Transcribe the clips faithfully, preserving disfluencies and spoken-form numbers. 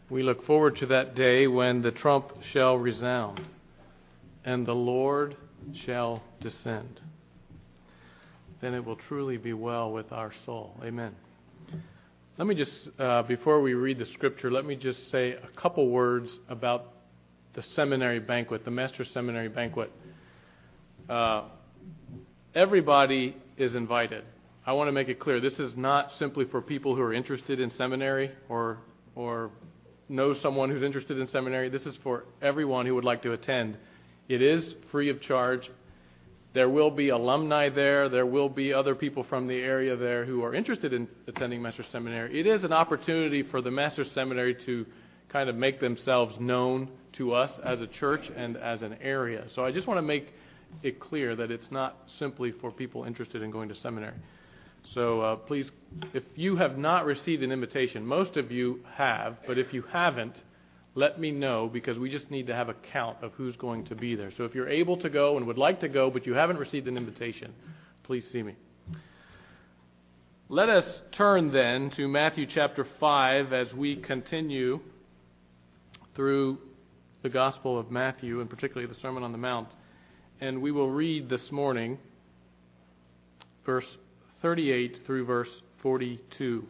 We look forward to that day when the trump shall resound and the Lord shall descend. Then it will truly be well with our soul. Amen. Let me just, uh, before we read the scripture, let me just say a couple words about the seminary banquet, the Master's Seminary Banquet. Uh, everybody is invited. I want to make it clear, this is not simply for people who are interested in seminary or or know someone who's interested in seminary. This is for everyone who would like to attend. It is free of charge. There will be alumni there. There will be other people from the area there who are interested in attending Master's Seminary. It is an opportunity for the Master's Seminary to kind of make themselves known to us as a church and as an area. So I just want to make it clear that it's not simply for people interested in going to seminary. So uh, please, if you have not received an invitation, most of you have, but if you haven't, let me know, because we just need to have a count of who's going to be there. So if you're able to go and would like to go, but you haven't received an invitation, please see me. Let us turn then to Matthew chapter five as we continue through the Gospel of Matthew, and particularly the Sermon on the Mount. And we will read this morning verse thirty-eight through verse forty-two.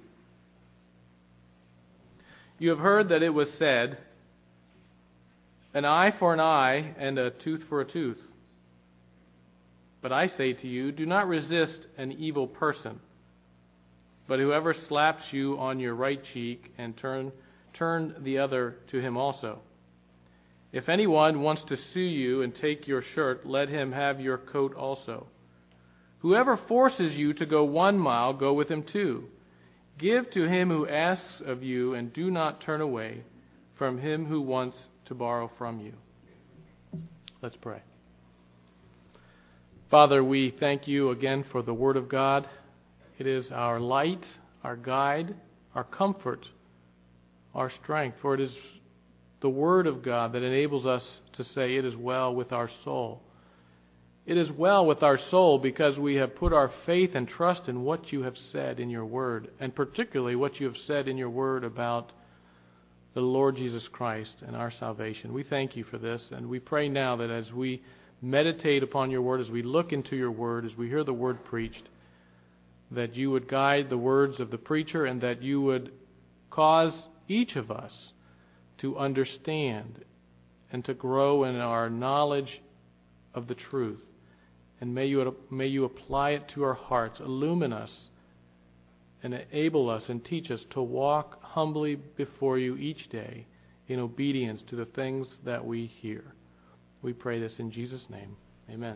You have heard that it was said, an eye for an eye and a tooth for a tooth. But I say to you, do not resist an evil person. But whoever slaps you on your right cheek, and turn, turn the other to him also. If anyone wants to sue you and take your shirt, let him have your coat also. Whoever forces you to go one mile, go with him two. Give to him who asks of you, and do not turn away from him who wants to borrow from you. Let's pray. Father, we thank you again for the Word of God. It is our light, our guide, our comfort, our strength. For it is the Word of God that enables us to say it is well with our soul. It is well with our soul because we have put our faith and trust in what you have said in your Word, and particularly what you have said in your Word about the Lord Jesus Christ and our salvation. We thank you for this, and we pray now that as we meditate upon your Word, as we look into your Word, as we hear the Word preached, that you would guide the words of the preacher, and that you would cause each of us to understand and to grow in our knowledge of the truth. And may you, may you apply it to our hearts, illumine us, and enable us and teach us to walk humbly before you each day in obedience to the things that we hear. We pray this in Jesus' name. Amen.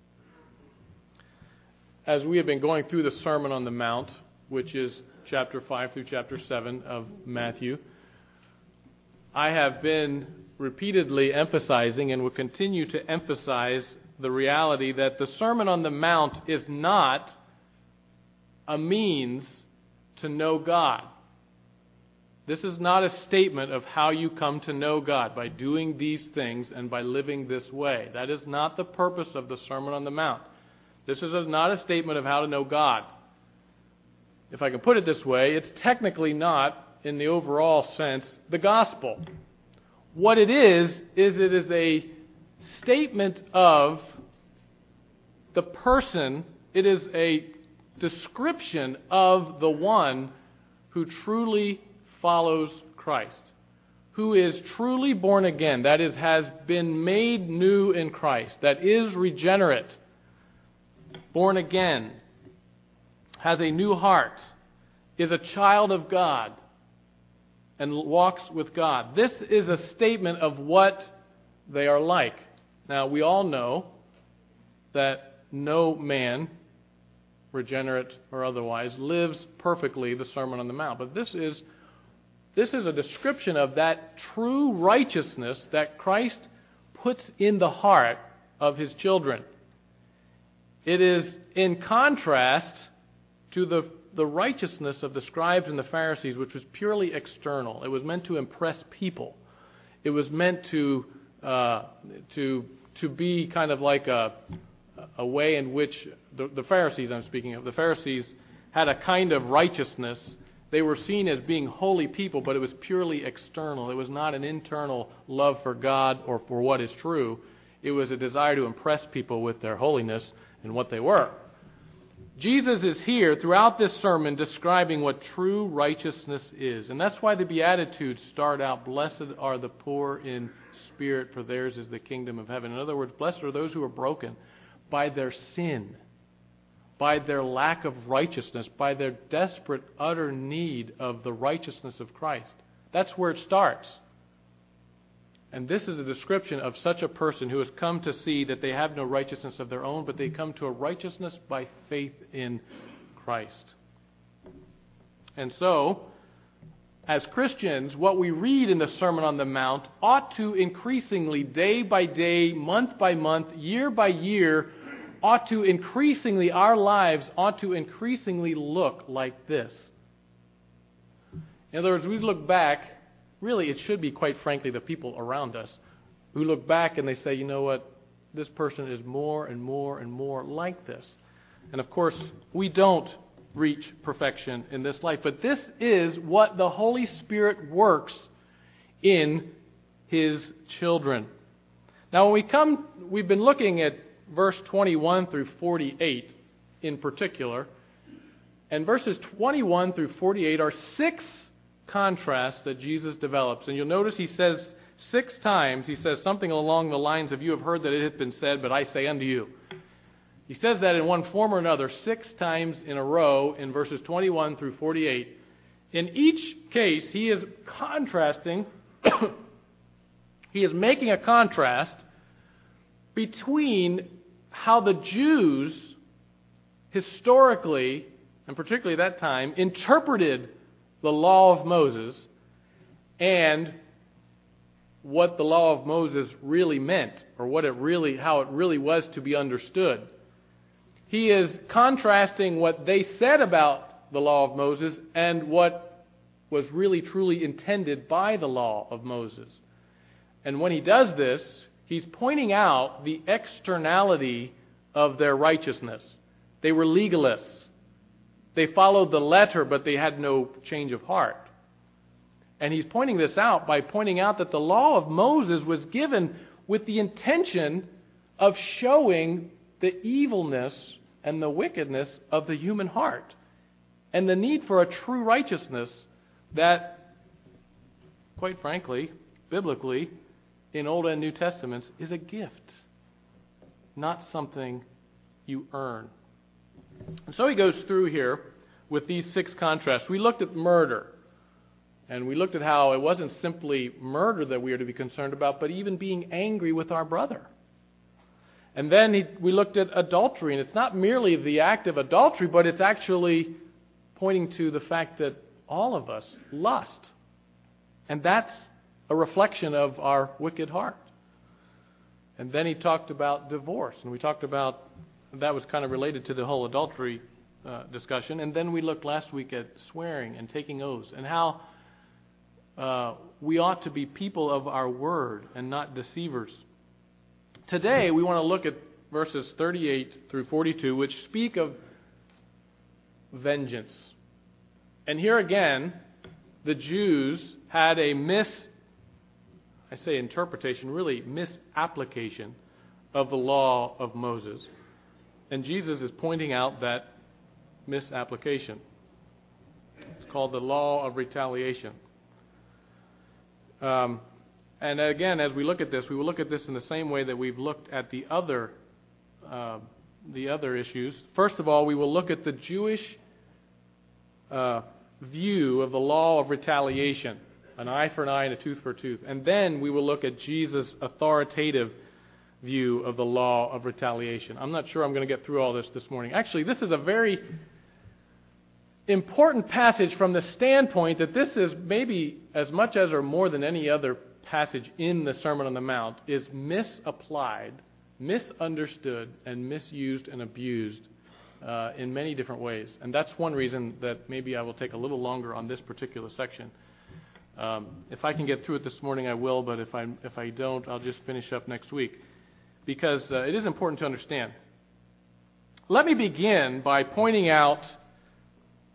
As we have been going through the Sermon on the Mount, which is chapter five through chapter seven of Matthew, I have been repeatedly emphasizing and will continue to emphasize the reality that the Sermon on the Mount is not a means to know God. This is not a statement of how you come to know God, by doing these things and by living this way. That is not the purpose of the Sermon on the Mount. This is not a statement of how to know God. If I can put it this way, it's technically not, in the overall sense, the gospel. What it is, is it is a statement of the person. It is a description of the one who truly follows Christ, who is truly born again, that is, has been made new in Christ, that is regenerate, born again, has a new heart, is a child of God, and walks with God. This is a statement of what they are like. Now, we all know that no man, regenerate or otherwise, lives perfectly the Sermon on the Mount. But this is this is a description of that true righteousness that Christ puts in the heart of his children. It is in contrast to the the righteousness of the scribes and the Pharisees, which was purely external. It was meant to impress people. It was meant to uh, to to be kind of like a a way in which the, the Pharisees I'm speaking of, the Pharisees had a kind of righteousness They were seen as being holy people, but it was purely external. It was not an internal love for God or for what is true. It was a desire to impress people with their holiness and what they were. Jesus is here throughout this sermon describing what true righteousness is. And that's why the Beatitudes start out, "Blessed are the poor in spirit, for theirs is the kingdom of heaven." In other words, blessed are those who are broken by their sin, by their lack of righteousness, by their desperate, utter need of the righteousness of Christ. That's where it starts. And this is a description of such a person who has come to see that they have no righteousness of their own, but they come to a righteousness by faith in Christ. And so, as Christians, what we read in the Sermon on the Mount ought to increasingly, day by day, month by month, year by year, ought to increasingly, our lives ought to increasingly look like this. In other words, we look back. Really, it should be, quite frankly, the people around us who look back and they say, you know what, this person is more and more and more like this. And of course, we don't reach perfection in this life, but this is what the Holy Spirit works in His children. Now, when we come, we've been looking at verse twenty-one through forty-eight in particular, and verses twenty-one through forty-eight are six contrast that Jesus develops. And you'll notice he says six times, he says something along the lines of, "You have heard that it hath been said, but I say unto you." He says that in one form or another six times in a row in verses twenty-one through forty-eight. In each case, he is contrasting, he is making a contrast between how the Jews historically, and particularly that time, interpreted the law of Moses and what the law of Moses really meant, or what it really, how it really was to be understood. He is contrasting what they said about the law of Moses and what was really truly intended by the law of Moses. And when he does this, he's pointing out the externality of their righteousness. They were legalists. They followed the letter, but they had no change of heart. And he's pointing this out by pointing out that the law of Moses was given with the intention of showing the evilness and the wickedness of the human heart and the need for a true righteousness that, quite frankly, biblically, in Old and New Testaments, is a gift, not something you earn. And so he goes through here with these six contrasts. We looked at murder, and we looked at how it wasn't simply murder that we are to be concerned about, but even being angry with our brother. And then he, we looked at adultery, and it's not merely the act of adultery, but it's actually pointing to the fact that all of us lust. And that's a reflection of our wicked heart. And then he talked about divorce, and we talked about that was kind of related to the whole adultery uh, discussion. And then we looked last week at swearing and taking oaths and how uh, we ought to be people of our word and not deceivers. Today we want to look at verses thirty-eight through forty-two, which speak of vengeance. And here again, the Jews had a mis, I say interpretation, really misapplication of the law of Moses. And Jesus is pointing out that misapplication. It's called the law of retaliation. Um, and again, as we look at this, we will look at this in the same way that we've looked at the other, uh, the other issues. First of all, we will look at the Jewish uh, view of the law of retaliation, an eye for an eye and a tooth for a tooth. And then we will look at Jesus' authoritative view of the law of retaliation. I'm not sure I'm going to get through all this this morning. Actually, this is a very important passage from the standpoint that this is maybe as much as or more than any other passage in the Sermon on the Mount is misapplied, misunderstood, and misused and abused uh, in many different ways. And that's one reason that maybe I will take a little longer on this particular section. Um, if I can get through it this morning, I will, but if I if I don't, I'll just finish up next week. Because uh, it is important to understand. Let me begin by pointing out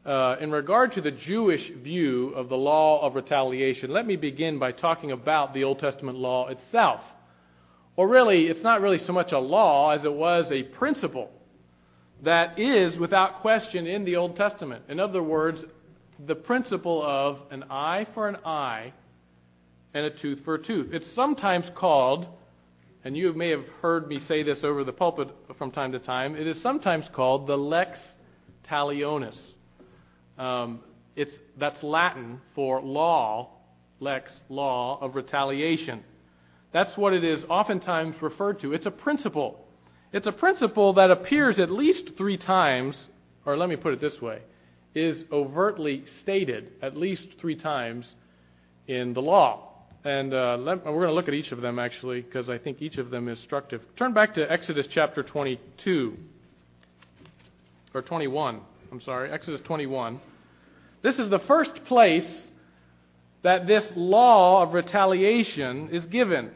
uh, in regard to the Jewish view of the law of retaliation, let me begin by talking about the Old Testament law itself. Or really, it's not really so much a law as it was a principle that is without question in the Old Testament. In other words, the principle of an eye for an eye and a tooth for a tooth. It's sometimes called, and you may have heard me say this over the pulpit from time to time, it is sometimes called the lex talionis. Um, it's that's Latin for law, lex, law of retaliation. That's what it is oftentimes referred to. It's a principle. It's a principle that appears at least three times, or let me put it this way, is overtly stated at least three times in the law. And uh, let, we're going to look at each of them, actually, because I think each of them is instructive. Turn back to Exodus chapter twenty-two, or twenty-one, I'm sorry, Exodus twenty-one. This is the first place that this law of retaliation is given.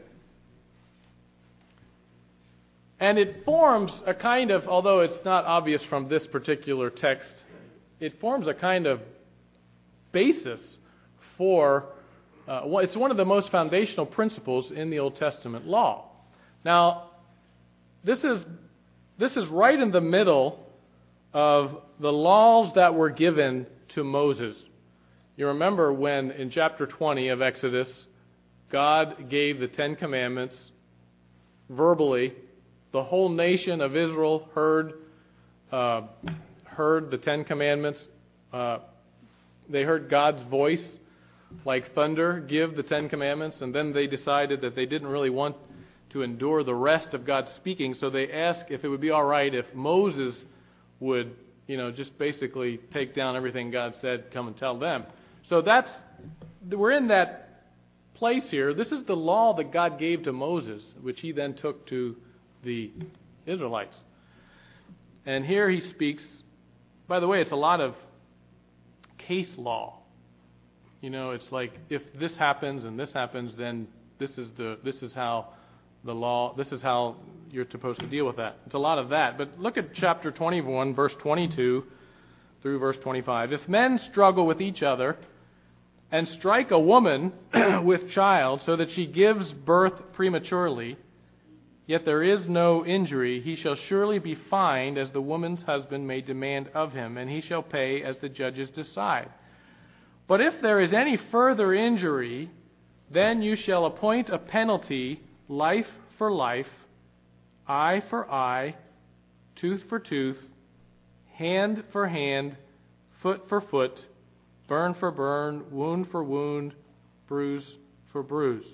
And it forms a kind of, although it's not obvious from this particular text, it forms a kind of basis for, uh, it's one of the most foundational principles in the Old Testament law. Now, this is this is right in the middle of the laws that were given to Moses. You remember when in chapter twenty of Exodus, God gave the Ten Commandments verbally. The whole nation of Israel heard uh, heard the Ten Commandments. Uh, they heard God's voice like thunder give the Ten Commandments, and then they decided that they didn't really want to endure the rest of God speaking, so they asked if it would be all right if Moses would, you know, just basically take down everything God said, come and tell them. So that's, we're in that place here. This is the law that God gave to Moses, which he then took to the Israelites. And here he speaks, by the way, it's a lot of case law. You know, it's like if this happens and this happens, then this is the this is how the law, this is how you're supposed to deal with that. It's a lot of that. But look at chapter twenty-one, verse twenty-two through verse twenty-five. If men struggle with each other and strike a woman with child so that she gives birth prematurely, yet there is no injury, he shall surely be fined as the woman's husband may demand of him, and he shall pay as the judges decide. But if there is any further injury, then you shall appoint a penalty, life for life, eye for eye, tooth for tooth, hand for hand, foot for foot, burn for burn, wound for wound, bruise for bruise.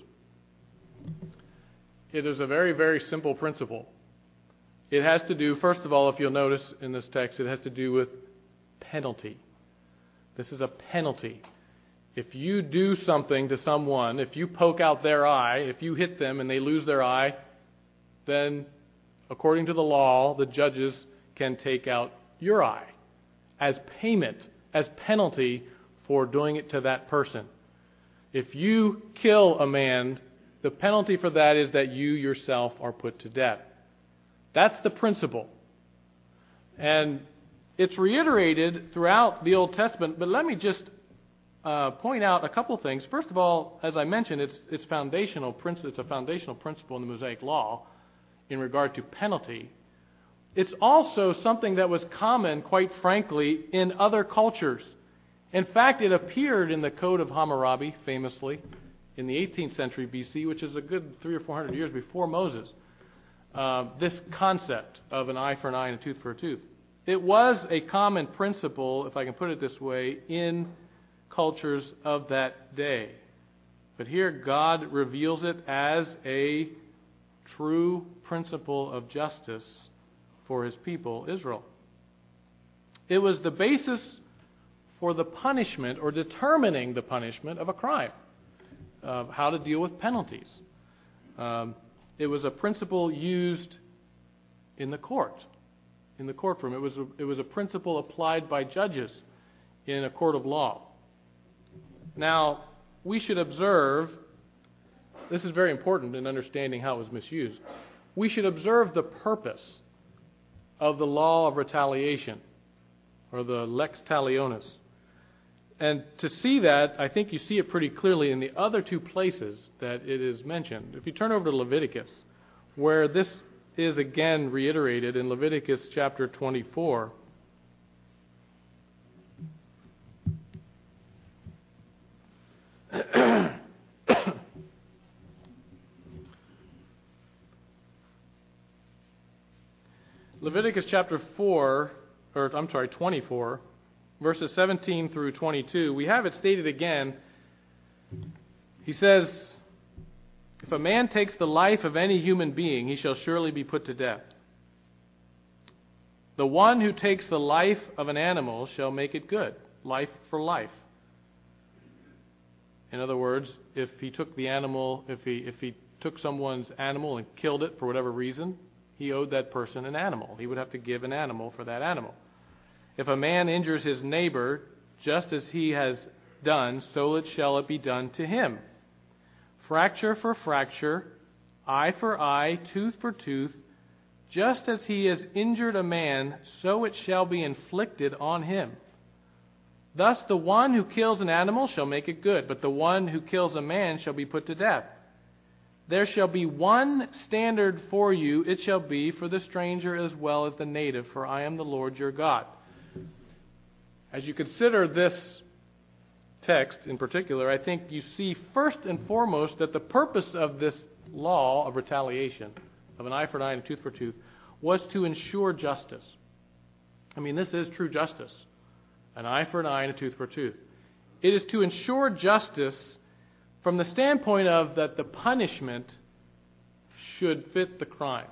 It is a very, very simple principle. It has to do, first of all, if you'll notice in this text, it has to do with penalty. This is a penalty. If you do something to someone, if you poke out their eye, if you hit them and they lose their eye, then according to the law, the judges can take out your eye as payment, as penalty for doing it to that person. If you kill a man, the penalty for that is that you yourself are put to death. That's the principle. And it's reiterated throughout the Old Testament, but let me just uh, point out a couple things. First of all, as I mentioned, it's it's foundational principle. It's a foundational principle in the Mosaic Law in regard to penalty. It's also something that was common, quite frankly, in other cultures. In fact, it appeared in the Code of Hammurabi, famously, in the eighteenth century B C, which is a good three or four hundred years before Moses. Uh, this concept of an eye for an eye and a tooth for a tooth. It was a common principle, if I can put it this way, in cultures of that day. But here God reveals it as a true principle of justice for his people, Israel. It was the basis for the punishment or determining the punishment of a crime, of how to deal with penalties. Um, it was a principle used in the court. In the courtroom. It was a, it was a principle applied by judges in a court of law. Now, we should observe, this is very important in understanding how it was misused, we should observe the purpose of the law of retaliation. or the lex talionis. And to see that, I think you see it pretty clearly in the other two places that it is mentioned. If you turn over to Leviticus, where this is again reiterated in Leviticus chapter twenty-four. Leviticus chapter four, or I'm sorry, twenty-four, verses seventeen through twenty-two, we have it stated again. He says, "If a man takes the life of any human being, he shall surely be put to death. The one who takes the life of an animal shall make it good, life for life." In other words, if he took the animal, if he if he took someone's animal and killed it for whatever reason, he owed that person an animal. He would have to give an animal for that animal. If a man injures his neighbor, just as he has done, so it shall it be done to him. Fracture for fracture, eye for eye, tooth for tooth, just as he has injured a man, so it shall be inflicted on him. Thus the one who kills an animal shall make it good, but the one who kills a man shall be put to death. There shall be one standard for you, it shall be for the stranger as well as the native, for I am the Lord your God. As you consider this text in particular, I think you see first and foremost that the purpose of this law of retaliation, of an eye for an eye and a tooth for tooth, was to ensure justice. I mean, this is true justice. An eye for an eye and a tooth for a tooth. It is to ensure justice from the standpoint of that the punishment should fit the crime.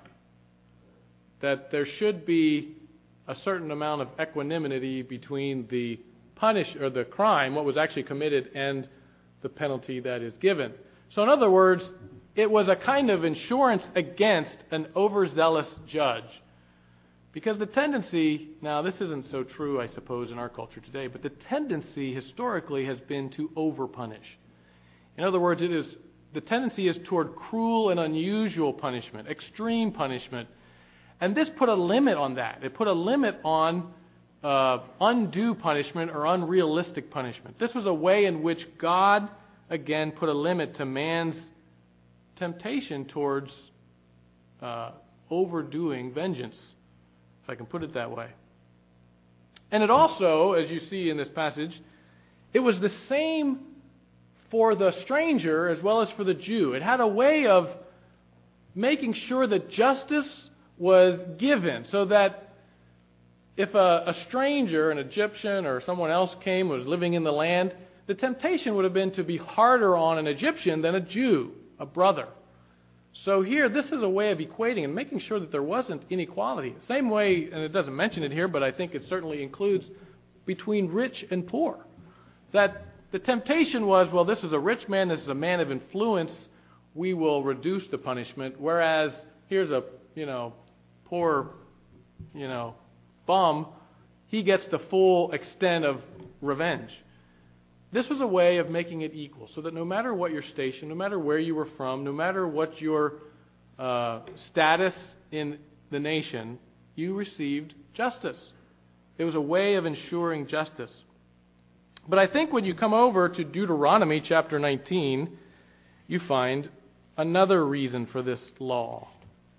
That there should be a certain amount of equanimity between the punish or the crime, what was actually committed, and the penalty that is given. So in other words, it was a kind of insurance against an overzealous judge. Because the tendency, now this isn't so true, I suppose, in our culture today, but the tendency historically has been to overpunish. In other words, it is the tendency is toward cruel and unusual punishment, extreme punishment. And this put a limit on that. It put a limit on uh, undue punishment or unrealistic punishment. This was a way in which God, again, put a limit to man's temptation towards uh, overdoing vengeance, if I can put it that way. And it also, as you see in this passage, it was the same for the stranger as well as for the Jew. It had a way of making sure that justice was given, so that if a, a stranger, an Egyptian or someone else came, was living in the land, the temptation would have been to be harder on an Egyptian than a Jew, a brother. So here, this is a way of equating and making sure that there wasn't inequality. Same way, and it doesn't mention it here, but I think it certainly includes between rich and poor. That the temptation was, well, this is a rich man, this is a man of influence, we will reduce the punishment, whereas here's a, you know, poor, you know, bum, he gets the full extent of revenge. This was a way of making it equal, so that no matter what your station, no matter where you were from, no matter what your uh, status in the nation, you received justice. It was a way of ensuring justice. But I think when you come over to Deuteronomy chapter nineteen, you find another reason for this law,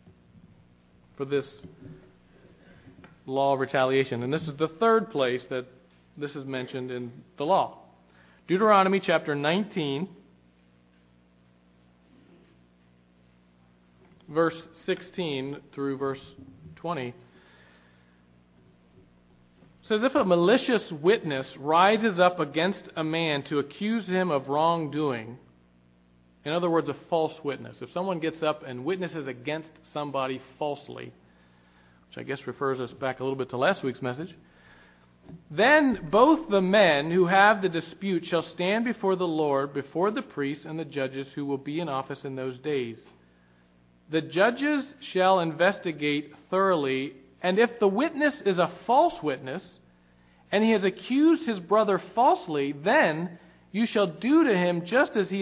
for this law of retaliation. And this is the third place that this is mentioned in the law. Deuteronomy chapter nineteen, verse sixteen through verse twenty. Says, if a malicious witness rises up against a man to accuse him of wrongdoing, in other words, a false witness. If someone gets up and witnesses against somebody falsely, which I guess refers us back a little bit to last week's message, then both the men who have the dispute shall stand before the Lord, before the priests and the judges who will be in office in those days. The judges shall investigate thoroughly, and if the witness is a false witness, and he has accused his brother falsely, then you shall do to him just as he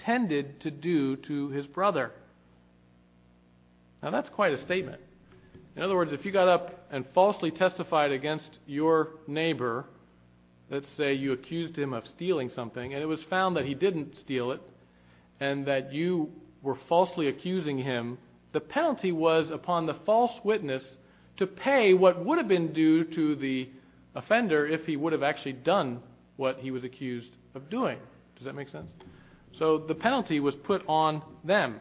intended to do to his brother. Now that's quite a statement. In other words, if you got up and falsely testified against your neighbor, let's say you accused him of stealing something, and it was found that he didn't steal it, and that you were falsely accusing him, the penalty was upon the false witness to pay what would have been due to the offender if he would have actually done what he was accused of doing. Does that make sense? So the penalty was put on them.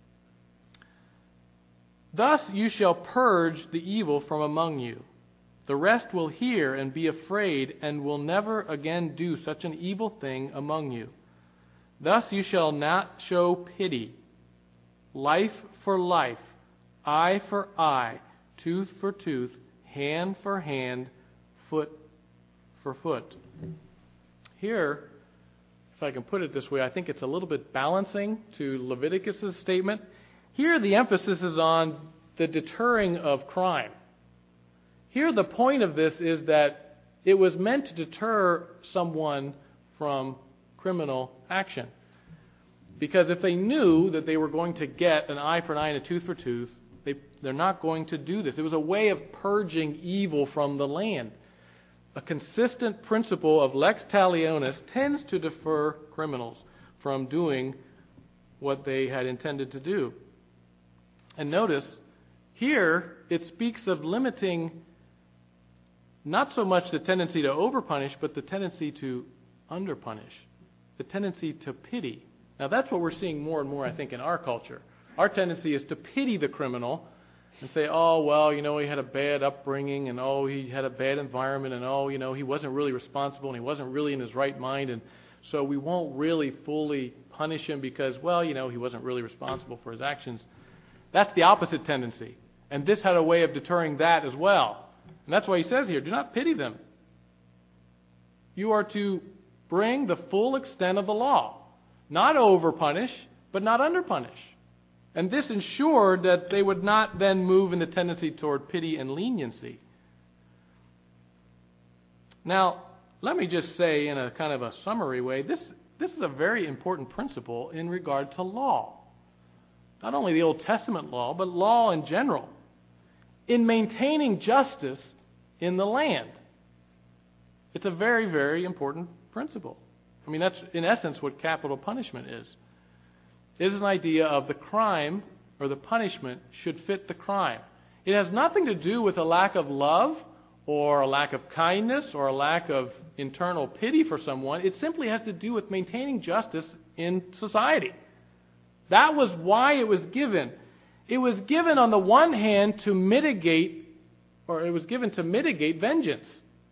Thus you shall purge the evil from among you. The rest will hear and be afraid, and will never again do such an evil thing among you. Thus you shall not show pity. Life for life, eye for eye, tooth for tooth, hand for hand, foot for foot. Here, if I can put it this way, I think it's a little bit balancing to Leviticus' statement. Here the emphasis is on the deterring of crime. Here the point of this is that it was meant to deter someone from criminal action. Because if they knew that they were going to get an eye for an eye and a tooth for tooth, they, they're not going to do this. It was a way of purging evil from the land. A consistent principle of lex talionis tends to deter criminals from doing what they had intended to do. And notice, here it speaks of limiting not so much the tendency to overpunish, but the tendency to underpunish, the tendency to pity. Now that's what we're seeing more and more, I think, in our culture. Our tendency is to pity the criminal and say, oh, well, you know, he had a bad upbringing, and oh, he had a bad environment, and oh, you know, he wasn't really responsible, and he wasn't really in his right mind, and so we won't really fully punish him because, well, you know, he wasn't really responsible for his actions. That's the opposite tendency. And this had a way of deterring that as well. And that's why he says here, do not pity them. You are to bring the full extent of the law. Not overpunish, but not underpunish. And this ensured that they would not then move in the tendency toward pity and leniency. Now, let me just say in a kind of a summary way, this, this is a very important principle in regard to law. Not only the Old Testament law, but law in general. In maintaining justice in the land. It's a very, very important principle. I mean, that's in essence what capital punishment is. It is an idea of the crime or the punishment should fit the crime. It has nothing to do with a lack of love or a lack of kindness or a lack of internal pity for someone. It simply has to do with maintaining justice in society. That was why it was given. It was given on the one hand to mitigate, or it was given to mitigate vengeance.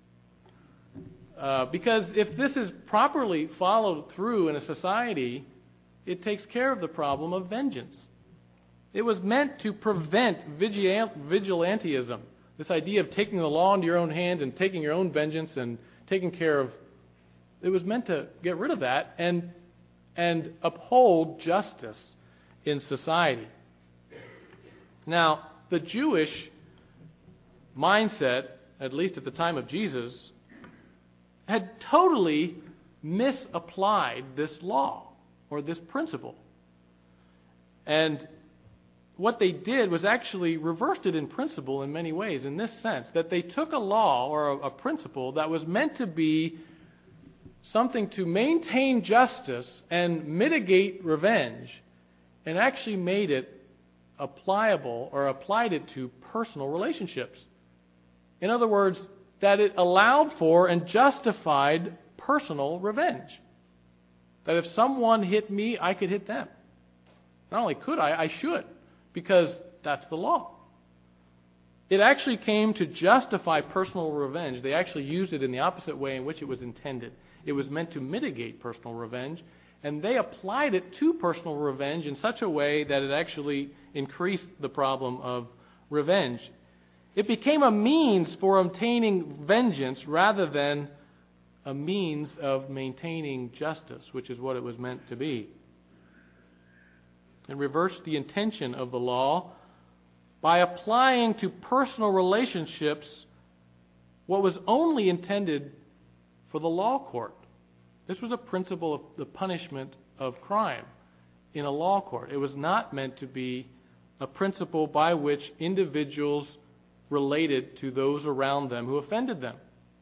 Uh, because if this is properly followed through in a society, it takes care of the problem of vengeance. It was meant to prevent vigil- vigilantism, this idea of taking the law into your own hands and taking your own vengeance and taking care of. It was meant to get rid of that and and uphold justice in society. Now, the Jewish mindset, at least at the time of Jesus, had totally misapplied this law or this principle. And what they did was actually reversed it in principle in many ways, in this sense, that they took a law or a, a principle that was meant to be something to maintain justice and mitigate revenge, and actually made it applicable or applied it to personal relationships. In other words, that it allowed for and justified personal revenge. That if someone hit me, I could hit them. Not only could I, I should, because that's the law. It actually came to justify personal revenge. They actually used it in the opposite way in which it was intended. It was meant to mitigate personal revenge, and they applied it to personal revenge in such a way that it actually increased the problem of revenge. It became a means for obtaining vengeance rather than a means of maintaining justice, which is what it was meant to be. It reversed the intention of the law by applying to personal relationships what was only intended for the law court. This was a principle of the punishment of crime in a law court. It was not meant to be a principle by which individuals related to those around them who offended them.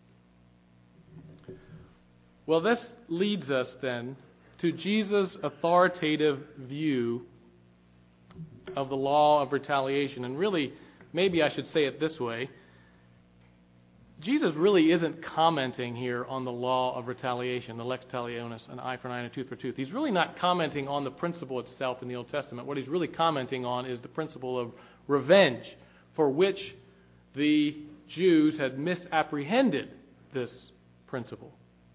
Well, this leads us then to Jesus' authoritative view of the law of retaliation. And really, maybe I should say it this way. Jesus really isn't commenting here on the law of retaliation, the lex talionis, an eye for an eye and a tooth for a tooth. He's really not commenting on the principle itself in the Old Testament. What he's really commenting on is the principle of revenge, for which the Jews had misapprehended this principle.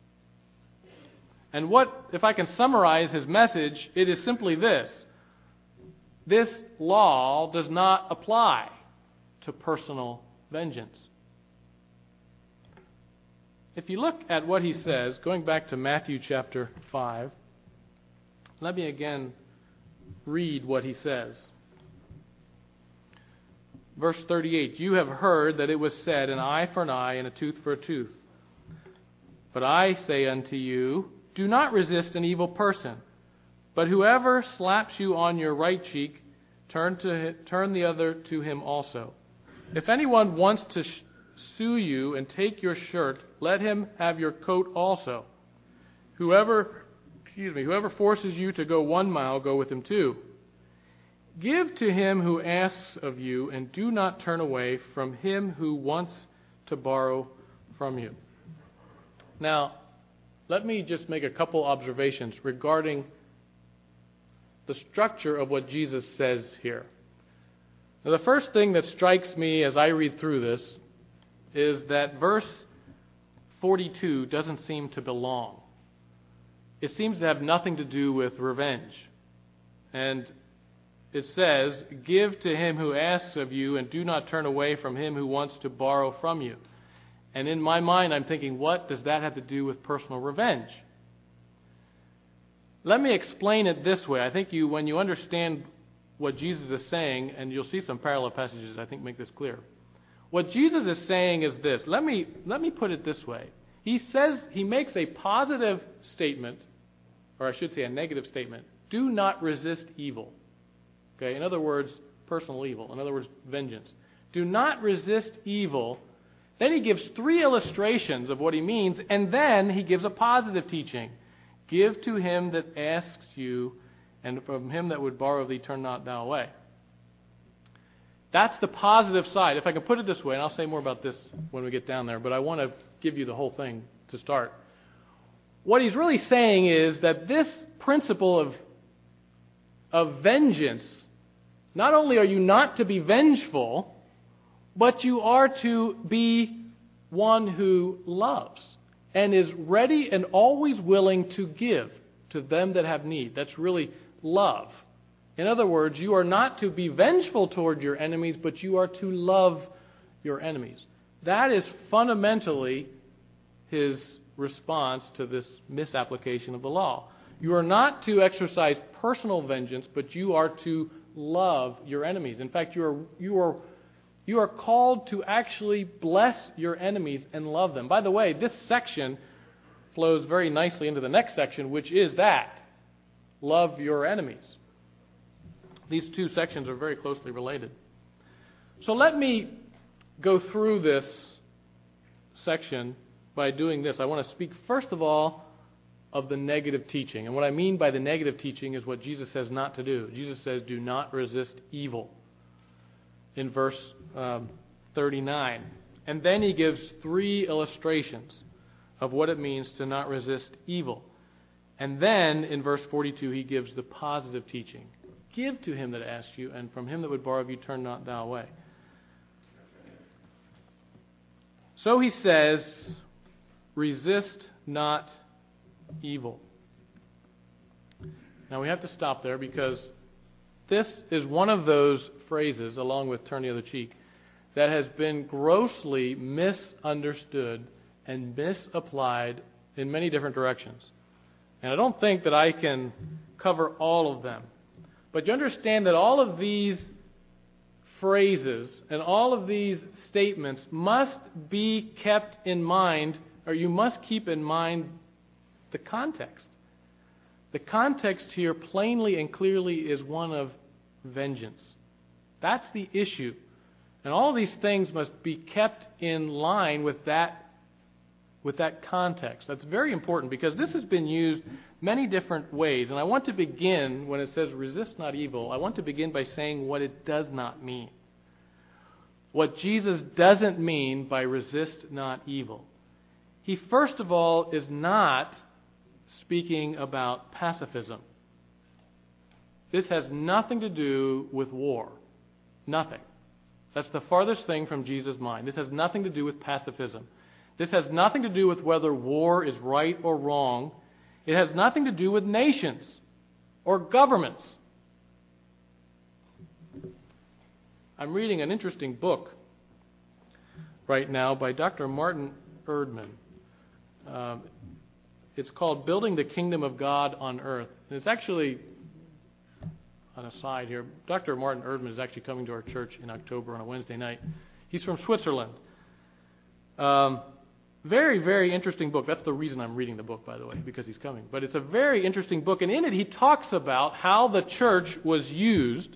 And what, if I can summarize his message, it is simply this. This law does not apply to personal vengeance. If you look at what he says, going back to Matthew chapter five, let me again read what he says. Verse thirty-eight, you have heard that it was said, an eye for an eye and a tooth for a tooth. But I say unto you, do not resist an evil person, but whoever slaps you on your right cheek, turn to turn the other to him also. If anyone wants to sh- sue you and take your shirt, let him have your coat also. Whoever, excuse me, whoever forces you to go one mile, go with him two. Give to him who asks of you, and do not turn away from him who wants to borrow from you. Now, let me just make a couple observations regarding the structure of what Jesus says here. Now, the first thing that strikes me as I read through this is that verse forty-two doesn't seem to belong. It seems to have nothing to do with revenge. And it says, give to him who asks of you, and do not turn away from him who wants to borrow from you. And in my mind, I'm thinking, what does that have to do with personal revenge? Let me explain it this way. I think you, when you understand what Jesus is saying, and you'll see some parallel passages I think make this clear. What Jesus is saying is this. Let me, let me put it this way. He says, he makes a positive statement, or I should say a negative statement. Do not resist evil. Okay, in other words, personal evil. In other words, vengeance. Do not resist evil. Then he gives three illustrations of what he means, and then he gives a positive teaching. Give to him that asks you, and from him that would borrow thee, turn not thou away. That's the positive side. If I can put it this way, and I'll say more about this when we get down there, but I want to give you the whole thing to start. What he's really saying is that this principle of, of vengeance, not only are you not to be vengeful, but you are to be one who loves and is ready and always willing to give to them that have need. That's really love. In other words, you are not to be vengeful toward your enemies, but you are to love your enemies. That is fundamentally his response to this misapplication of the law. You are not to exercise personal vengeance, but you are to love your enemies. In fact, you are you are You are called to actually bless your enemies and love them. By the way, this section flows very nicely into the next section, which is that. Love your enemies. These two sections are very closely related. So let me go through this section by doing this. I want to speak first of all of the negative teaching. And what I mean by the negative teaching is what Jesus says not to do. Jesus says, do not resist evil. In verse um, thirty-nine. And then he gives three illustrations of what it means to not resist evil. And then in verse forty-two he gives the positive teaching. Give to him that asks you, and from him that would borrow of you, turn not thou away. So he says, resist not evil. Now we have to stop there because this is one of those phrases, along with turn the other cheek, that has been grossly misunderstood and misapplied in many different directions. And I don't think that I can cover all of them. But you understand that all of these phrases and all of these statements must be kept in mind, or you must keep in mind the context. The context here plainly and clearly is one of vengeance. That's the issue. And all these things must be kept in line with that, with that context. That's very important because this has been used many different ways. And I want to begin, when it says resist not evil, I want to begin by saying what it does not mean. What Jesus doesn't mean by resist not evil. He, first of all, is not speaking about pacifism. This has nothing to do with war. Nothing. That's the farthest thing from Jesus' mind. This has nothing to do with pacifism. This has nothing to do with whether war is right or wrong. It has nothing to do with nations or governments. I'm reading an interesting book right now by Doctor Martin Erdman. Uh, it's called Building the Kingdom of God on Earth. And it's actually, on a side here, Doctor Martin Erdman is actually coming to our church in October on a Wednesday night. He's from Switzerland. Um, very, very interesting book. That's the reason I'm reading the book, by the way, because he's coming. But it's a very interesting book. And in it, he talks about how the church was used.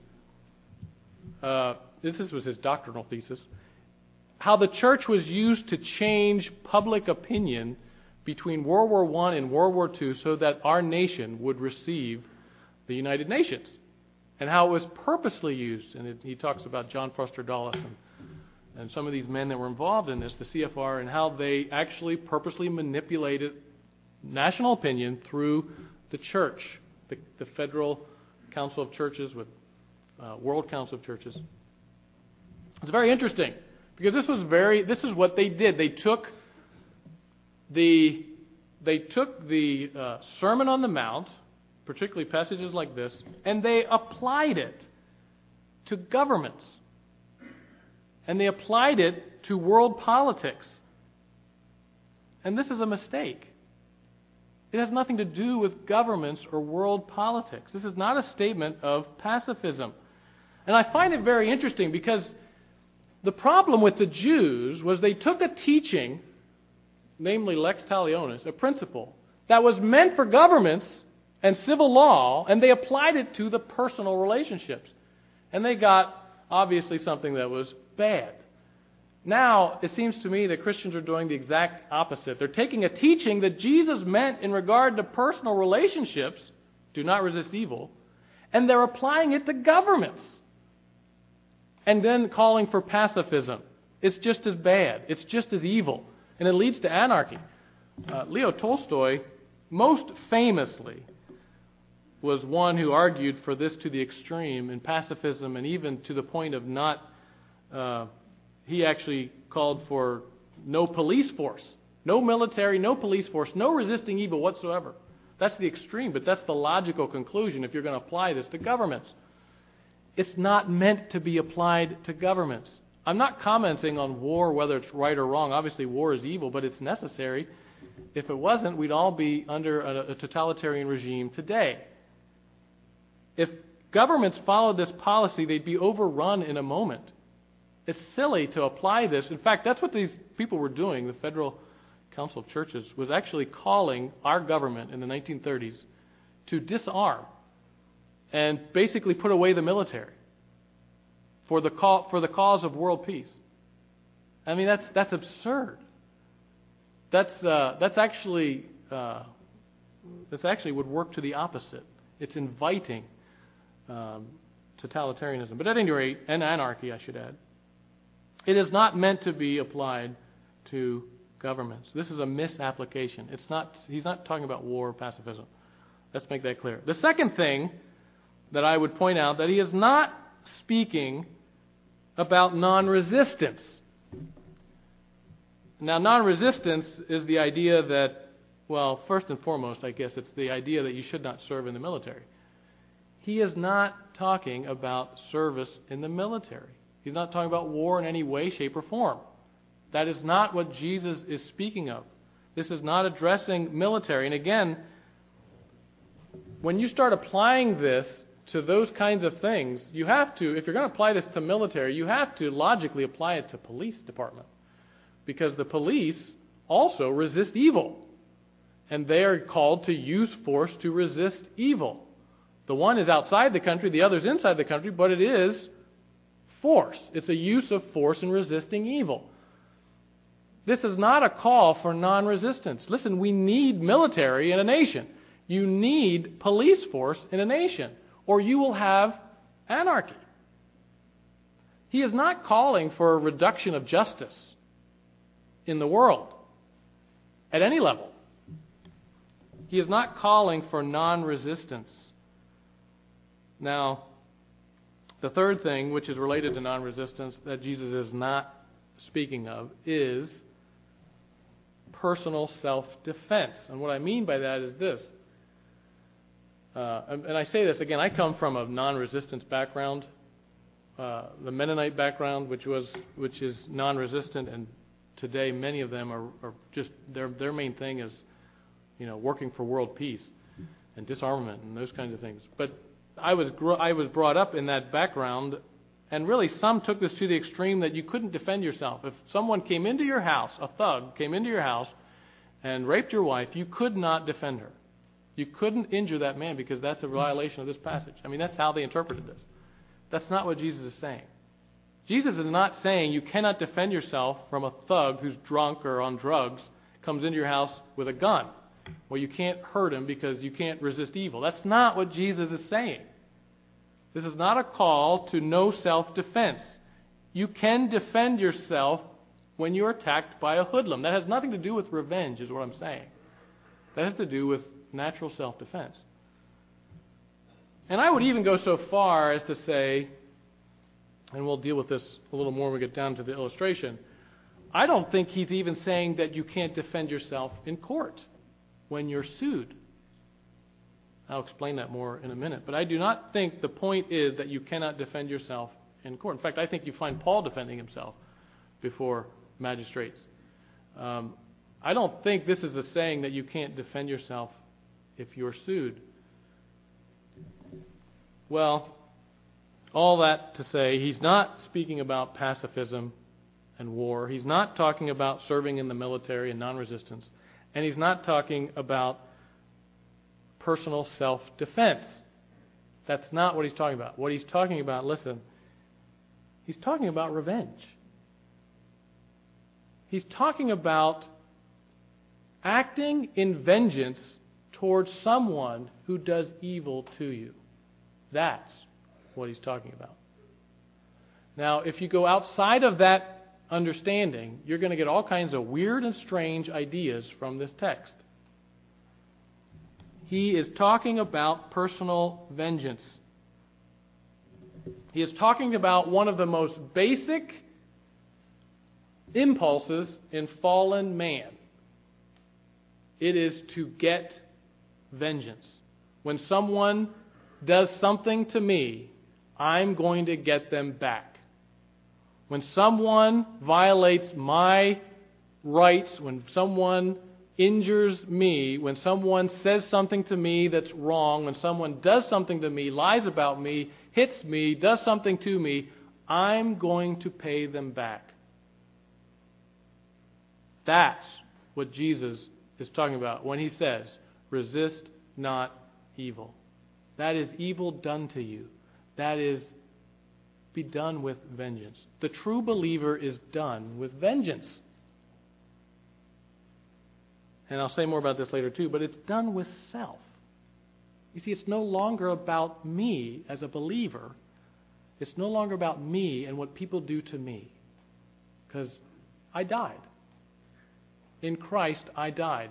Uh, this was his doctrinal thesis. How the church was used to change public opinion between World War One and World War Two so that our nation would receive the United Nations. And how it was purposely used. And it, he talks about John Foster Dulles and, and some of these men that were involved in this, the C F R, and how they actually purposely manipulated national opinion through the church, the, the Federal Council of Churches with uh, World Council of Churches. It's very interesting because this was very. This is what they did. They took the they took the uh, Sermon on the Mount, particularly passages like this, and they applied it to governments. And they applied it to world politics. And this is a mistake. It has nothing to do with governments or world politics. This is not a statement of pacifism. And I find it very interesting because the problem with the Jews was they took a teaching, namely lex talionis, a principle, that was meant for governments and civil law, and they applied it to the personal relationships. And they got, obviously, something that was bad. Now, it seems to me that Christians are doing the exact opposite. They're taking a teaching that Jesus meant in regard to personal relationships, do not resist evil, and they're applying it to governments. And then calling for pacifism. It's just as bad. It's just as evil. And it leads to anarchy. Uh, Leo Tolstoy, most famously, was one who argued for this to the extreme in pacifism, and even to the point of not, uh, he actually called for no police force, no military, no police force, no resisting evil whatsoever. That's the extreme, but that's the logical conclusion if you're going to apply this to governments. It's not meant to be applied to governments. I'm not commenting on war, whether it's right or wrong. Obviously, war is evil, but it's necessary. If it wasn't, we'd all be under a, a totalitarian regime today. If governments followed this policy, they'd be overrun in a moment. It's silly to apply this. In fact, that's what these people were doing. The Federal Council of Churches was actually calling our government in the nineteen thirties to disarm and basically put away the military for the call, for the cause of world peace. I mean, that's that's absurd. That's uh, that's actually uh, this actually would work to the opposite. It's inviting um, totalitarianism, but at any rate, and anarchy, I should add. It is not meant to be applied to governments. This is a misapplication. It's not. He's not talking about war or pacifism. Let's make that clear. The second thing that I would point out, that he is not speaking about non-resistance. Now, non-resistance is the idea that, well, first and foremost, I guess it's the idea that you should not serve in the military. He is not talking about service in the military. He's not talking about war in any way, shape, or form. That is not what Jesus is speaking of. This is not addressing military. And again, when you start applying this to those kinds of things, you have to, if you're going to apply this to military, you have to logically apply it to police department. Because the police also resist evil. And they are called to use force to resist evil. The one is outside the country, the other is inside the country, but it is force. It's a use of force in resisting evil. This is not a call for non-resistance. Listen, we need military in a nation. You need police force in a nation, or you will have anarchy. He is not calling for a reduction of justice in the world at any level. He is not calling for non-resistance. Now, the third thing, which is related to non-resistance, that Jesus is not speaking of, is personal self-defense. And what I mean by that is this. Uh, and, and I say this again, I come from a non-resistance background, uh, the Mennonite background, which was which is non-resistant, and today many of them are, are just their their main thing is, you know, working for world peace and disarmament and those kinds of things. But I was gr- I was brought up in that background, and really some took this to the extreme that you couldn't defend yourself. If someone came into your house, a thug came into your house and raped your wife, you could not defend her. You couldn't injure that man because that's a violation of this passage. I mean, that's how they interpreted this. That's not what Jesus is saying. Jesus is not saying you cannot defend yourself from a thug who's drunk or on drugs, comes into your house with a gun. Well, you can't hurt him because you can't resist evil. That's not what Jesus is saying. This is not a call to no self-defense. You can defend yourself when you're attacked by a hoodlum. That has nothing to do with revenge, is what I'm saying. That has to do with natural self-defense. And I would even go so far as to say, and we'll deal with this a little more when we get down to the illustration, I don't think he's even saying that you can't defend yourself in court when you're sued. I'll explain that more in a minute. But I do not think the point is that you cannot defend yourself in court. In fact, I think you find Paul defending himself before magistrates. Um, I don't think this is a saying that you can't defend yourself if you're sued. Well, all that to say, he's not speaking about pacifism and war. He's not talking about serving in the military and non-resistance. And he's not talking about personal self-defense. That's not what he's talking about. What he's talking about, listen, he's talking about revenge. He's talking about acting in vengeance towards someone who does evil to you. That's what he's talking about. Now, if you go outside of that understanding, you're going to get all kinds of weird and strange ideas from this text. He is talking about personal vengeance. He is talking about one of the most basic impulses in fallen man. It is to get vengeance. When someone does something to me, I'm going to get them back. When someone violates my rights, when someone injures me, when someone says something to me that's wrong, when someone does something to me, lies about me, hits me, does something to me, I'm going to pay them back. That's what Jesus is talking about when he says, resist not evil. That is evil done to you. That is, be done with vengeance. The true believer is done with vengeance. And I'll say more about this later too, but it's done with self. You see, it's no longer about me as a believer. It's no longer about me and what people do to me. Because I died. In Christ, I died.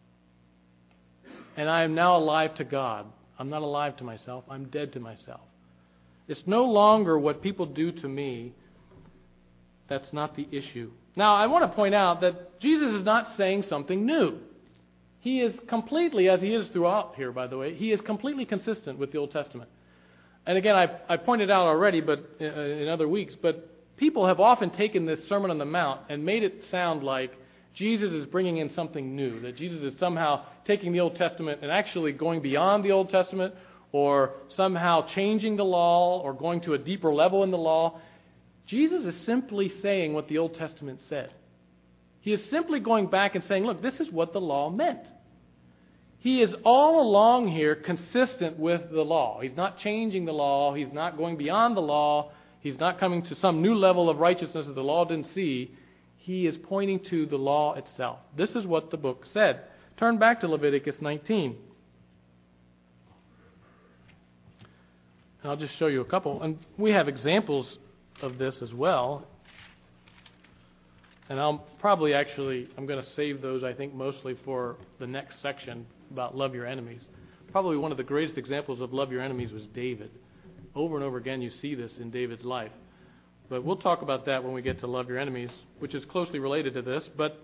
And I am now alive to God. I'm not alive to myself. I'm dead to myself. It's no longer what people do to me. That's not the issue. Now, I want to point out that Jesus is not saying something new. He is completely, as he is throughout here, by the way, he is completely consistent with the Old Testament. And again, I, I pointed out already, but uh, in other weeks, but people have often taken this Sermon on the Mount and made it sound like Jesus is bringing in something new, that Jesus is somehow taking the Old Testament and actually going beyond the Old Testament, or somehow changing the law, or going to a deeper level in the law. Jesus is simply saying what the Old Testament said. He is simply going back and saying, look, this is what the law meant. He is all along here consistent with the law. He's not changing the law. He's not going beyond the law. He's not coming to some new level of righteousness that the law didn't see. He is pointing to the law itself. This is what the book said. Turn back to Leviticus nineteen. And I'll just show you a couple. And we have examples of this as well. And I'll probably actually, I'm going to save those, I think, mostly for the next section about love your enemies. Probably one of the greatest examples of love your enemies was David. Over and over again you see this in David's life. But we'll talk about that when we get to love your enemies, which is closely related to this. But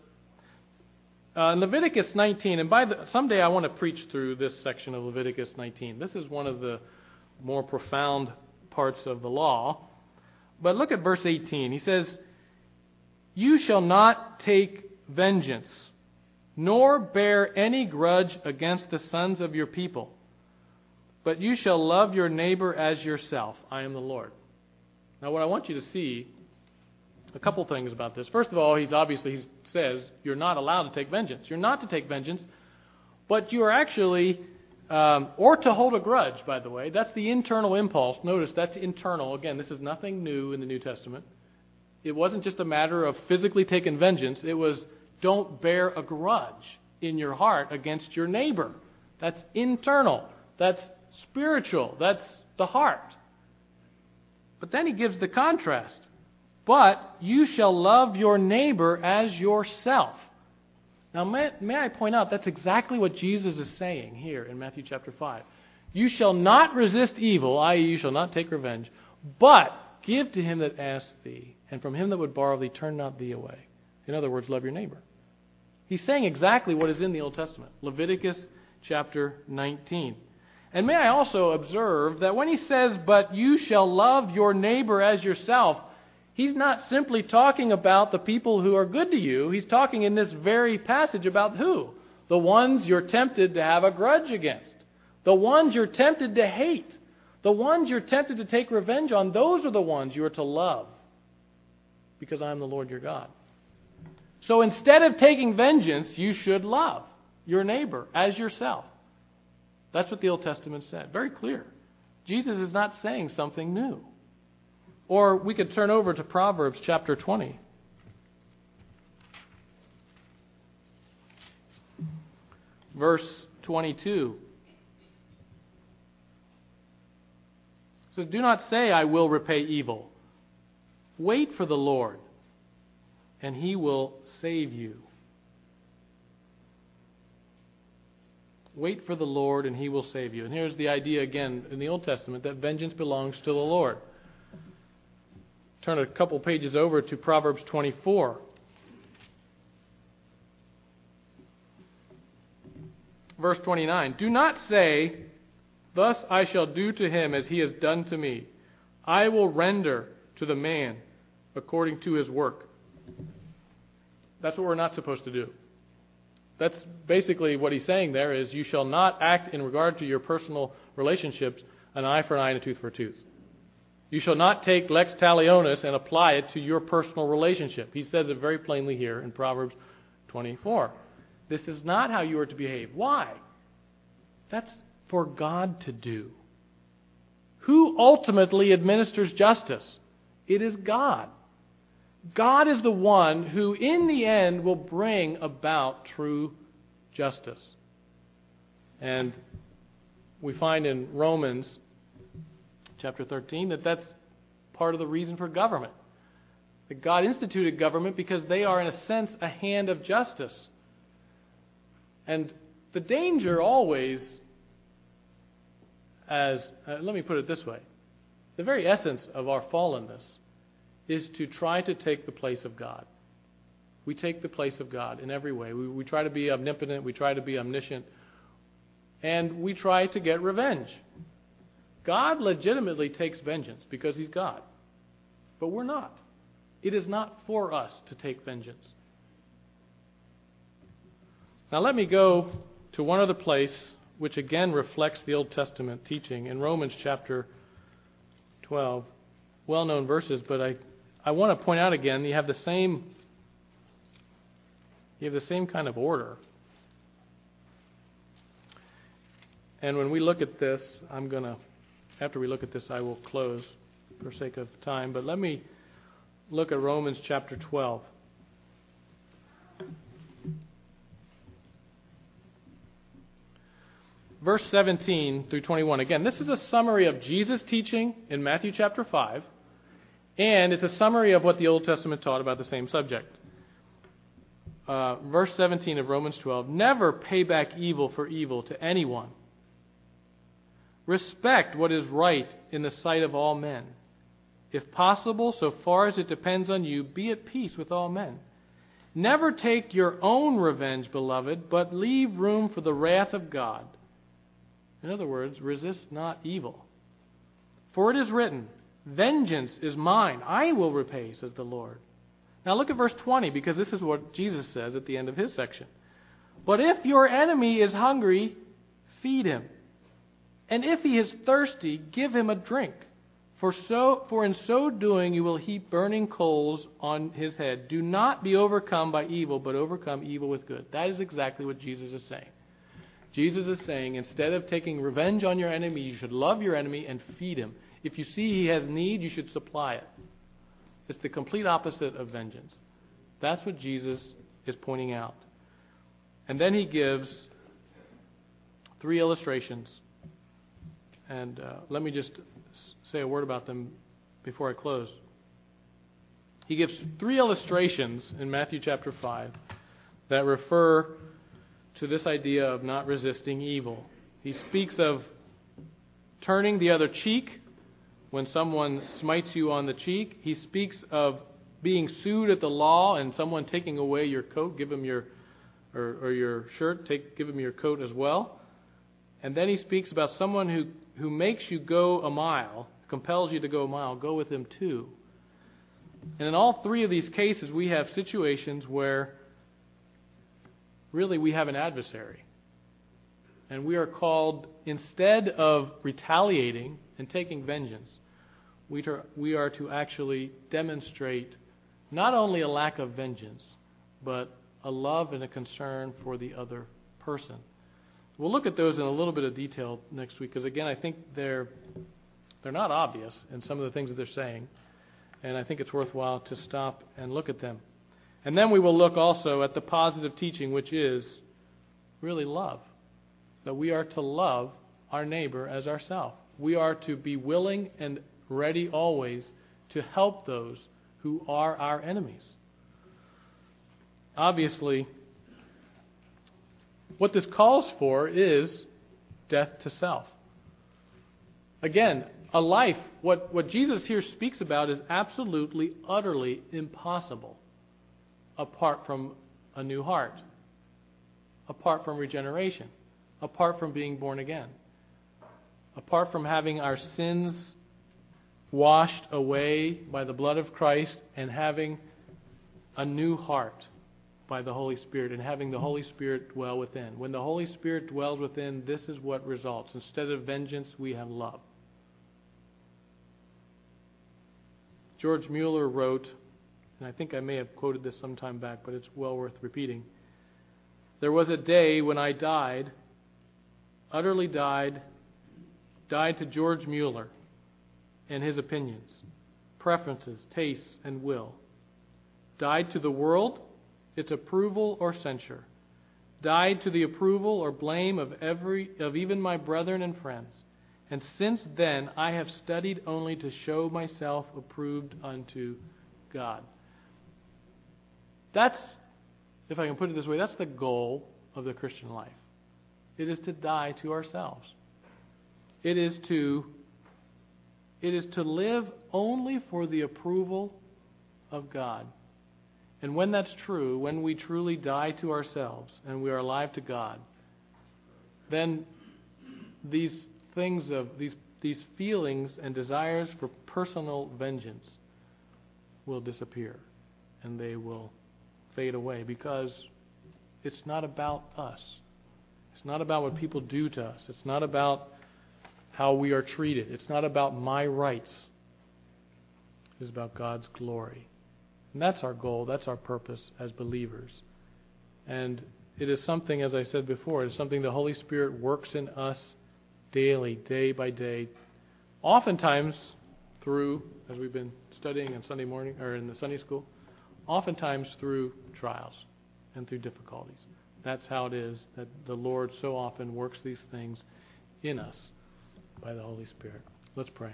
uh, in Leviticus nineteen, and by the, someday I want to preach through this section of Leviticus nineteen. This is one of the more profound parts of the law. But look at verse eighteen. He says, "You shall not take vengeance, nor bear any grudge against the sons of your people, but you shall love your neighbor as yourself. I am the Lord." Now what I want you to see, a couple things about this. First of all, he's obviously he says you're not allowed to take vengeance. You're not to take vengeance, but you are actually, um, or to hold a grudge, by the way. That's the internal impulse. Notice that's internal. Again, this is nothing new in the New Testament. It wasn't just a matter of physically taking vengeance. It was don't bear a grudge in your heart against your neighbor. That's internal. That's spiritual. That's the heart. But then he gives the contrast. But you shall love your neighbor as yourself. Now, may, may I point out, that's exactly what Jesus is saying here in Matthew chapter five. You shall not resist evil, that is, you shall not take revenge, but give to him that asks thee, and from him that would borrow thee, turn not thee away. In other words, love your neighbor. He's saying exactly what is in the Old Testament. Leviticus chapter nineteen. And may I also observe that when he says, but you shall love your neighbor as yourself, he's not simply talking about the people who are good to you. He's talking in this very passage about who? The ones you're tempted to have a grudge against. The ones you're tempted to hate. The ones you're tempted to take revenge on. Those are the ones you are to love. Because I am the Lord your God. So instead of taking vengeance, you should love your neighbor as yourself. That's what the Old Testament said. Very clear. Jesus is not saying something new. Or we could turn over to Proverbs chapter twenty. Verse twenty-two. It says, "Do not say, I will repay evil. Wait for the Lord, and he will save you." Wait for the Lord, and he will save you. And here's the idea again in the Old Testament that vengeance belongs to the Lord. Turn a couple pages over to Proverbs twenty-four. Verse twenty-nine. "Do not say, thus I shall do to him as he has done to me. I will render to the man according to his work." That's what we're not supposed to do. That's basically what he's saying there is you shall not act in regard to your personal relationships an eye for an eye and a tooth for a tooth. You shall not take lex talionis and apply it to your personal relationship. He says it very plainly here in Proverbs twenty-four. This is not how you are to behave. Why? That's for God to do. Who ultimately administers justice? It is God. God is the one who in the end will bring about true justice. And we find in Romans chapter thirteen that that's part of the reason for government. That God instituted government because they are in a sense a hand of justice. And the danger always, as, uh, let me put it this way, the very essence of our fallenness is to try to take the place of God. We take the place of God in every way. We, we try to be omnipotent. We try to be omniscient. And we try to get revenge. God legitimately takes vengeance because he's God. But we're not. It is not for us to take vengeance. Now let me go to one other place which again reflects the Old Testament teaching in Romans chapter twelve. Well-known verses, but I I want to point out again, you have the same you have the same kind of order. And when we look at this, I'm going to, after we look at this, I will close. for sake of time, but let me look at Romans chapter twelve. Verse seventeen through twenty-one. Again, this is a summary of Jesus' teaching in Matthew chapter five, and it's a summary of what the Old Testament taught about the same subject. Uh, verse seventeen of Romans twelve. Never pay back evil for evil to anyone. Respect what is right in the sight of all men. If possible, so far as it depends on you, be at peace with all men. Never take your own revenge, beloved, but leave room for the wrath of God. In other words, resist not evil. For it is written, vengeance is mine, I will repay, says the Lord. Now look at verse twenty, because this is what Jesus says at the end of his section. But if your enemy is hungry, feed him. And if he is thirsty, give him a drink. For so, for in so doing you will heap burning coals on his head. Do not be overcome by evil, but overcome evil with good. That is exactly what Jesus is saying. Jesus is saying, instead of taking revenge on your enemy, you should love your enemy and feed him. If you see he has need, you should supply it. It's the complete opposite of vengeance. That's what Jesus is pointing out. And then he gives three illustrations. And uh, let me just say a word about them before I close. He gives three illustrations in Matthew chapter five that refer to this idea of not resisting evil. He speaks of turning the other cheek when someone smites you on the cheek. He speaks of being sued at the law and someone taking away your coat, give him your or, or your shirt, take give him your coat as well. And then he speaks about someone who, who makes you go a mile, compels you to go a mile, go with him too. And in all three of these cases, we have situations where really we have an adversary. And we are called, instead of retaliating and taking vengeance, we are, we are to actually demonstrate not only a lack of vengeance, but a love and a concern for the other person. We'll look at those in a little bit of detail next week, because again, I think they're they're not obvious in some of the things that they're saying, and I think it's worthwhile to stop and look at them. And then we will look also at the positive teaching, which is really love. That we are to love our neighbor as ourselves. We are to be willing and ready always to help those who are our enemies. Obviously, what this calls for is death to self. Again, a life, what, what Jesus here speaks about is absolutely, utterly impossible apart from a new heart, apart from regeneration, apart from being born again, apart from having our sins washed away by the blood of Christ and having a new heart by the Holy Spirit and having the Holy Spirit dwell within. When the Holy Spirit dwells within, this is what results. Instead of vengeance, we have love. George Mueller wrote, and I think I may have quoted this some time back, but it's well worth repeating. There was a day when I died, utterly died, died to George Mueller and his opinions, preferences, tastes, and will. Died to the world, its approval or censure. Died to the approval or blame of every of even my brethren and friends. And since then I have studied only to show myself approved unto God. That's, if I can put it this way, that's the goal of the Christian life. It is to die to ourselves. It is to it is to live only for the approval of God. And when that's true, when we truly die to ourselves and we are alive to God, then these things of these these feelings and desires for personal vengeance will disappear and they will fade away, because it's not about us. It's not about what people do to us. It's not about how we are treated. It's not about my rights. It's about God's glory. And that's our goal. That's our purpose as believers. And it is something, as I said before, it is something the Holy Spirit works in us daily, day by day. Oftentimes, through, as we've been studying on Sunday morning or in the Sunday school, oftentimes through trials and through difficulties. That's how it is that the Lord so often works these things in us by the Holy Spirit. Let's pray.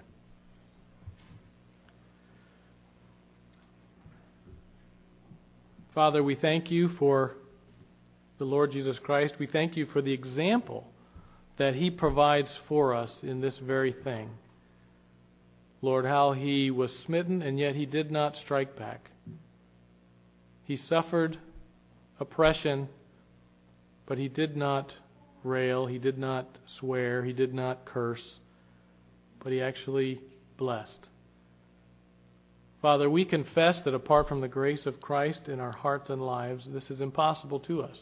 Father, we thank you for the Lord Jesus Christ. We thank you for the example that He provides for us in this very thing. Lord, how He was smitten and yet He did not strike back. He suffered oppression, but He did not rail, He did not swear, He did not curse, but He actually blessed. Father, we confess that apart from the grace of Christ in our hearts and lives, this is impossible to us.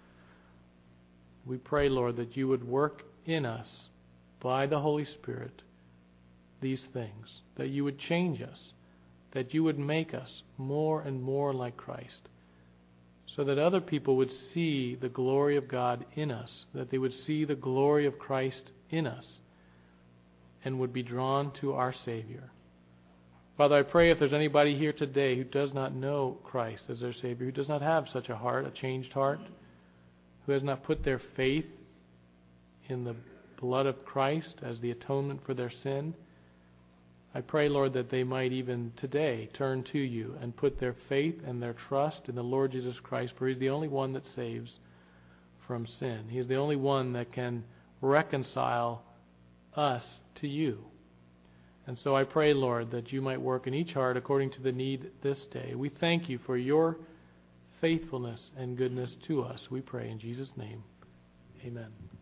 We pray, Lord, that you would work in us by the Holy Spirit these things, that you would change us, that you would make us more and more like Christ, so that other people would see the glory of God in us, that they would see the glory of Christ in us, and would be drawn to our Savior. Father, I pray if there's anybody here today who does not know Christ as their Savior, who does not have such a heart, a changed heart, who has not put their faith in the blood of Christ as the atonement for their sin, I pray, Lord, that they might even today turn to you and put their faith and their trust in the Lord Jesus Christ, for He's the only one that saves from sin. He is the only one that can reconcile us to you. And so I pray, Lord, that you might work in each heart according to the need this day. We thank you for your faithfulness and goodness to us. We pray in Jesus' name. Amen.